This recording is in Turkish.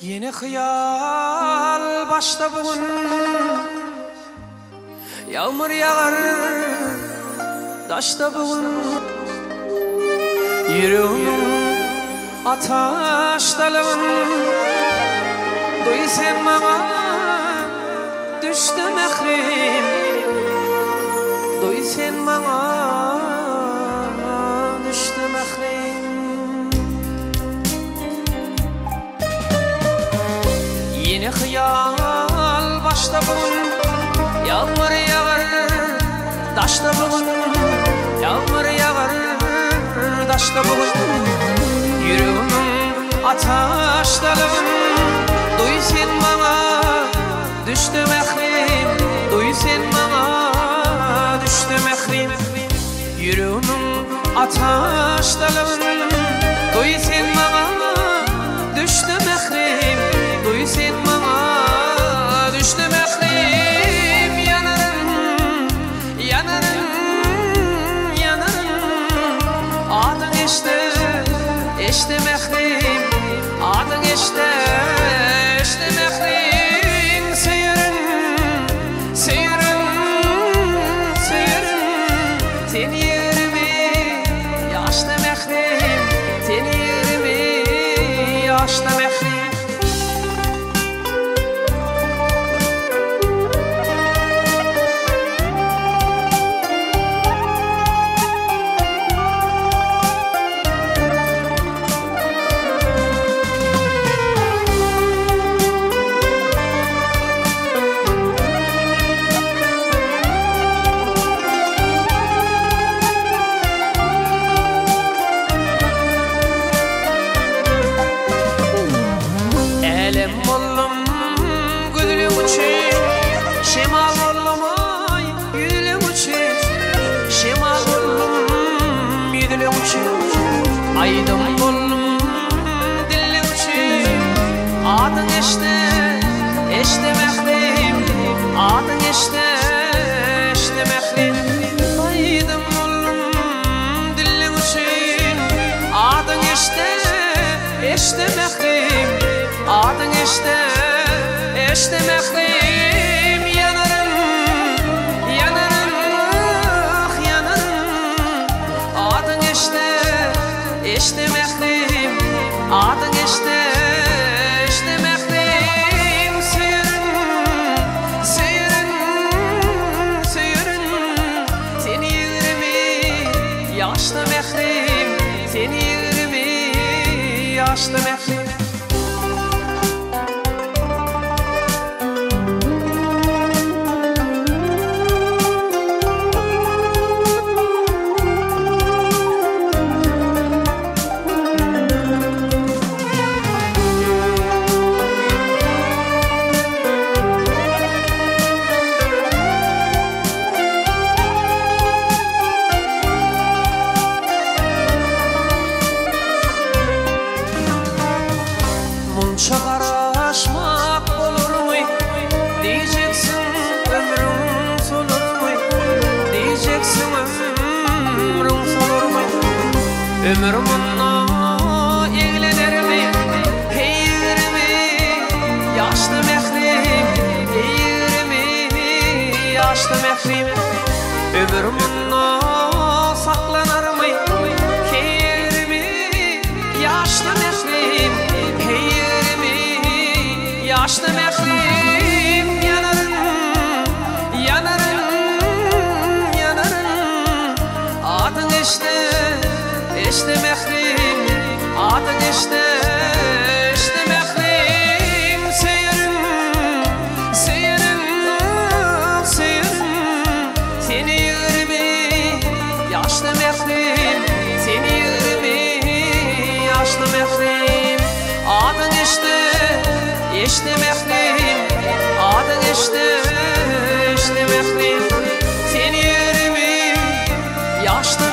Yeni hıyal başta bugün, yağmur yağar daşta bugün. Yüreğimin ataştalığın, duy sen bana düştü mehrim, duy sen bana düştü mehrim. Yeni hıyal başta bugün, yağmur yağar daşta bugün, yağmur yağar daşta bugün. Yüreğimin ataştalığın, duy sen bana düştü mehrim, duy sen bana düştü mehrim. Yüreğimin ataştalığın, duy sen bana düştü mehrim, duy sen bana düştü mehrim. Yanarım, yanarım, yanarım, adın işte mehrim, adın işte mehrim. Seyirin, seyirin, seyirin, sen yerimi yaşlı mehrim, sen yerimi yaşlı mehrim. Elem oldum gülüm uçur, şemal oldum ay yüdülüm uçur, şemal oldum yüdülüm uçur. Aydım oldum dilim uçur, adın işte mehrim, adın işte mehrim. Aydım oldum dilim uçur, adın işte mehrim, adın işte mehrim. Yanarım, yanarım, ah yanarım, adın işte mehrim, adın işte mehrim. Seyirin, seyirin, seyirin, sen yerimi yaşlı mehrim, sen yerimi yaşlı mehrim. Munça karaşmak olur mu? Diyeceksin ömrüm solur mu? Diyeceksin ömrüm solur mu? Ömrüm onunla ilgilenir mi? Heyirimi yaşlı mehrim, heyirimi yaşlı mehrim. Ömrüm onunla saklanır mı? Heyirimi yaşlı mehrim, yaşlı mehrim. Yanarım, yanarım, yanarım, adın işte mehrim, adın işte mehrim. Seyirin, seyirin, seyirin, seni yerimi yaşlı mehrim, seni yerimi yaşlı mehrim. Adın işte mehrim, adın işte mehrim, sen yerimi yaşlı